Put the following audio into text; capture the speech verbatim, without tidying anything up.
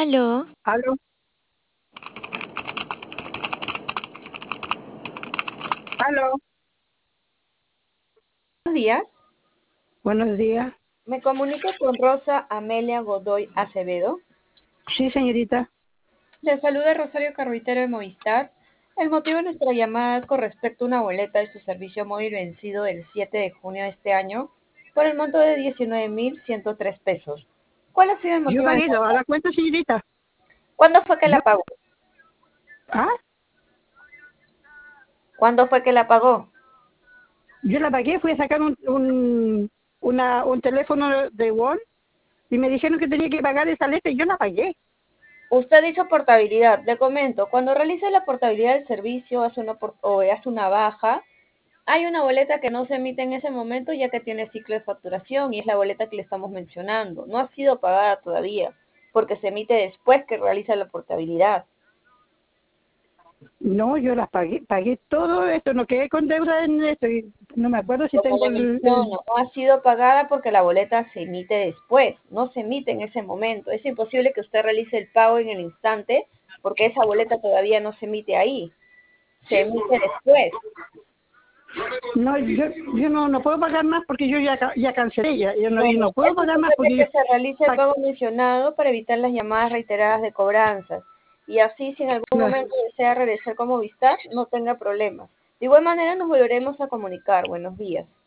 Aló, Aló, aló, Buenos días, buenos días. me comunico con Rosa Amelia Godoy Acevedo. Sí, señorita. Le saluda Rosario Carruitero de Movistar. El motivo de nuestra llamada es con respecto a una boleta de su servicio móvil vencido el siete de junio de este año por el monto de diecinueve mil ciento tres pesos. ¿Cuál ha sido el Yo motivo de pagué esta? a la cuenta, señorita. ¿Cuándo fue que Yo, la pagó? ah, ¿Cuándo fue que la pagó? yo la pagué, fui a sacar un, un, una, un teléfono de Won y me dijeron que tenía que pagar esa letra y yo la pagué. Usted hizo portabilidad. Le comento, cuando realiza la portabilidad del servicio hace una por- o hace una baja, hay una boleta que no se emite en ese momento ya que tiene ciclo de facturación y es la boleta que le estamos mencionando. No ha sido pagada todavía porque se emite después que realiza la portabilidad. No, yo las pagué, pagué todo esto, no quedé con deuda en esto y no me acuerdo si Como tengo le el, el- menciono, no ha sido pagada porque la boleta se emite después, no se emite en ese momento. Es imposible que usted realice el pago en el instante porque esa boleta todavía no se emite ahí, se emite después. No, yo, yo no, no puedo pagar más porque yo ya, ca- ya cancelé ya, yo no, y Bueno, no puedo es pagar más importante porque yo, que se realice el pa- pago mencionado para evitar las llamadas reiteradas de cobranzas y así si en algún no, momento desea regresar como Movistar no tenga problemas. De igual manera nos volveremos a comunicar. Buenos días.